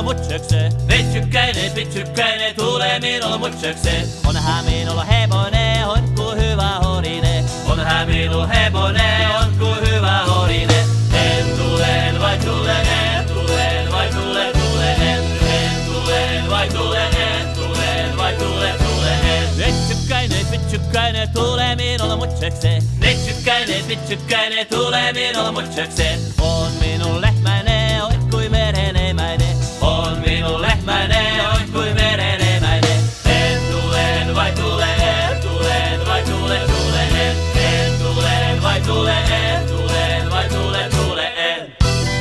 mutsykseen. Vitsykkäinen, tulee minulla mutsykseen. Onhan minulla hevonen, on ku hyvä horine. Onhan minulla hevonen, on ku hyvä horine. En tulen, vai tulen, en tulen, vai tulen, tulen, en tulen, vai tulen, en tulen, vai tulen, tulen, en. Vitsykkäinen, tulee minulla mutsykseen. Vitsykkäinen, tulee minulla mutsykseen. On minun lehmäne, oit kui merenemäinen. On minun lehmäne, oit kuin merenemäinen. En tulen, vai tulen, en tulen, vai tulen, tulen, en. En tulen, vai tulen, en tulen, vai tulen, tulen, en.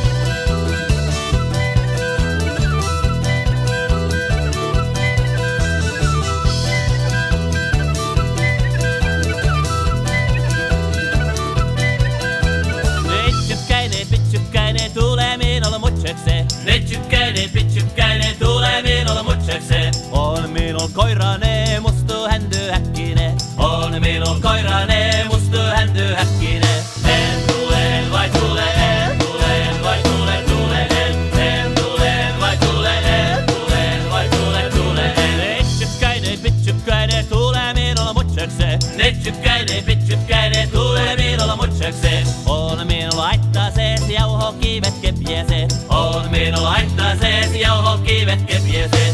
Vitsykkäinen, tulee minulla mutsykseen. Vitsykkäinen, tulee minulla mutsykseen. On minun koirane, mustu händy häkkinen. On minun koirane, mustu händy häkkinen. En tulen, vai tulen, en tulen, vai tulen, tulen, en. En tulen, vai tulen, en tulen, vai tulen, tulen, en. Vitsykkäinen, tulee minulla mutsykseen. Vitsykkäinen, tulee minulla mutsykseen. On minulla aittasees, jauhokivet kepieseet. On minulla aittasees, jauhokivet kepieseet.